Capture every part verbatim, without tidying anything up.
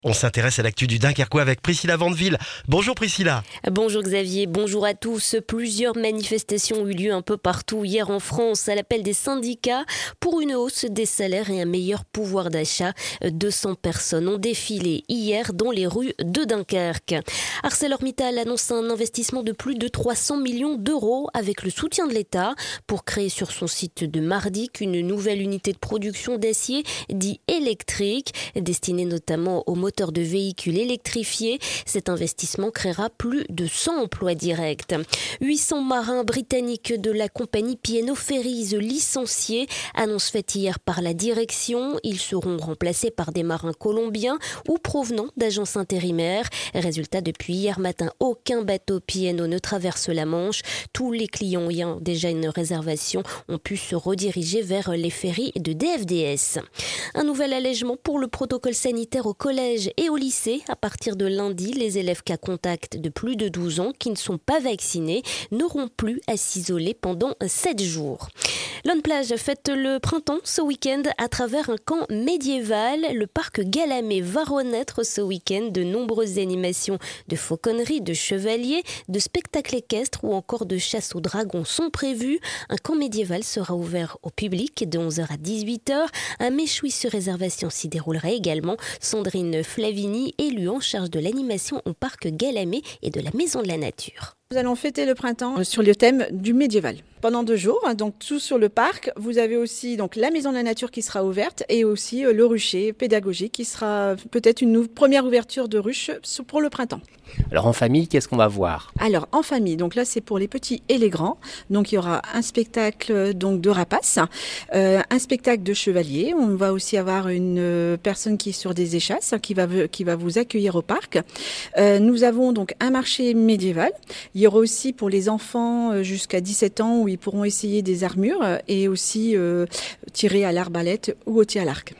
On s'intéresse à l'actu du Dunkerquois avec Priscilla Vandeville. Bonjour Priscilla. Bonjour Xavier, bonjour à tous. Plusieurs manifestations ont eu lieu un peu partout hier en France à l'appel des syndicats pour une hausse des salaires et un meilleur pouvoir d'achat. deux cents personnes ont défilé hier dans les rues de Dunkerque. ArcelorMittal annonce un investissement de plus de trois cents millions d'euros avec le soutien de l'État pour créer sur son site de Mardic une nouvelle unité de production d'acier dit électrique, destinée notamment aux moteurs de véhicules électrifiés. Cet investissement créera plus de cent emplois directs. huit cents marins britanniques de la compagnie P and O Ferries licenciés, annonce faite hier par la direction. Ils seront remplacés par des marins colombiens ou provenant d'agences intérimaires. Résultat, depuis hier matin, aucun bateau P and O ne traverse la Manche. Tous les clients ayant déjà une réservation ont pu se rediriger vers les ferries de D F D S. Un nouvel allègement pour le protocole sanitaire au collège et au lycée. À partir de lundi, les élèves cas contact de plus de douze ans qui ne sont pas vaccinés n'auront plus à s'isoler pendant sept jours. Lone-Plage fête le printemps ce week-end à travers un camp médiéval. Le parc Galamé va renaître ce week-end. De nombreuses animations de fauconnerie, de chevaliers, de spectacles équestres ou encore de chasse aux dragons sont prévus. Un camp médiéval sera ouvert au public de onze heures à dix-huit heures. Un méchoui sur réservation s'y déroulera également. Sandrine Flavini, élue en charge de l'animation au parc Galamé et de la Maison de la Nature. Nous allons fêter le printemps sur le thème du médiéval. Pendant deux jours, donc tout sur le parc, vous avez aussi donc la Maison de la Nature qui sera ouverte et aussi le rucher pédagogique qui sera peut-être une première ouverture de ruche pour le printemps. Alors en famille, qu'est-ce qu'on va voir ? Alors en famille, donc là c'est pour les petits et les grands. Donc il y aura un spectacle donc de rapaces, euh, un spectacle de chevaliers. On va aussi avoir une personne qui est sur des échasses qui va qui va vous accueillir au parc. Euh, nous avons donc un marché médiéval. Il y aura aussi pour les enfants jusqu'à dix-sept ans où ils pourront essayer des armures et aussi euh, tirer à l'arbalète ou au tir à l'arc.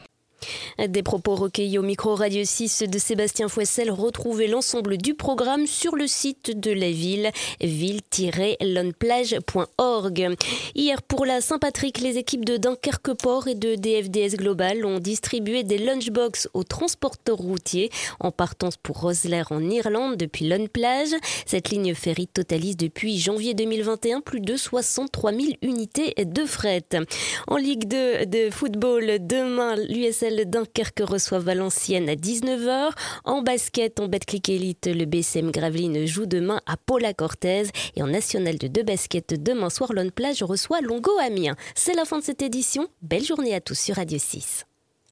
Des propos recueillis au micro Radio six de Sébastien Fouessel. Retrouvez l'ensemble du programme sur le site de la ville, ville tiret lonneplage point org. Hier, pour la Saint-Patrick, les équipes de Dunkerque Port et de D F D S Global ont distribué des lunchbox aux transporteurs routiers en partance pour Rosslare en Irlande depuis Lonneplage. Cette ligne ferry totalise depuis janvier deux mille vingt et un plus de soixante-trois mille unités de fret. En Ligue deux de football, demain, l'U S L Dunkerque reçoit Valenciennes à dix-neuf heures. En basket, en Betclic Elite, le B C M Gravelines joue demain à Paula Cortez. Et en National de deux basket, demain soir, Lone-Plage reçoit Longo Amiens. C'est la fin de cette édition. Belle journée à tous sur Radio six.